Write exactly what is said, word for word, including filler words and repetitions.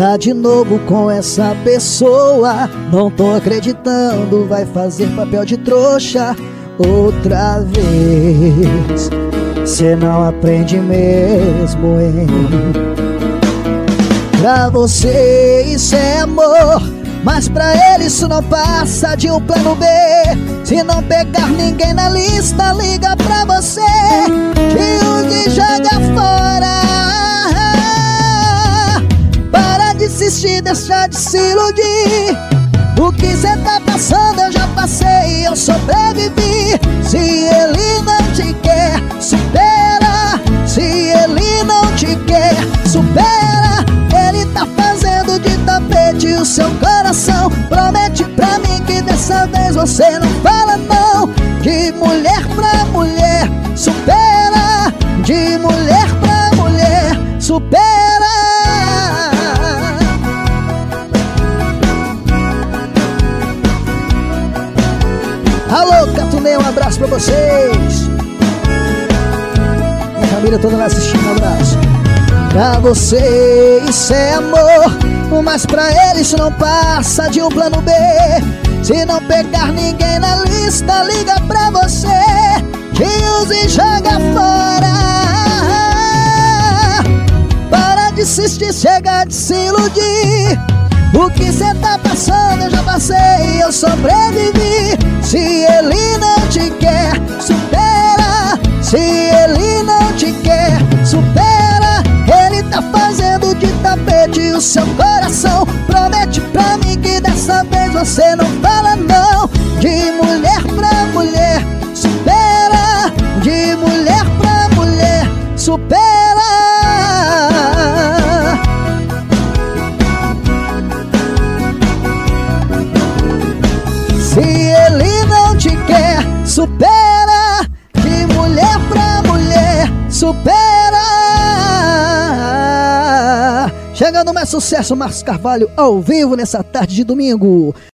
tá de novo com essa pessoa. Não tô acreditando, vai fazer papel de trouxa outra vez. Cê não aprende mesmo, hein? Pra você isso é amor, mas pra ele isso não passa de um plano B. Se não pegar ninguém na lista, liga pra você, te use e joga fora. Para de insistir, deixa de se iludir. O que cê tá passando eu já passei, eu sobrevivi. Se ele não te quer, supera. Se ele não te quer, supera. Ele tá fazendo de tapete o seu coração. Promete pra mim que dessa vez você não fala não. De mulher pra mulher, supera. De mulher pra mulher, supera. Alô, Catunê, um abraço pra vocês. Minha família toda lá assistindo, um abraço. Pra você isso é amor, mas pra ele isso não passa de um plano B. Se não pegar ninguém na lista, liga pra você, te usa e joga fora. Para de insistir, chega de se iludir. O que cê tá passando eu já passei, eu sobrevivi. Se ele não te quer, supera. Se ele não te quer, supera. Ele tá fazendo de tapete o seu coração. Promete pra mim que dessa vez você não fala não. De mulher pra mulher, supera. De mulher pra mulher, supera. Se ele não te quer, supera. De mulher pra mulher, supera. Chegando mais sucesso, Marcos Carvalho ao vivo nessa tarde de domingo.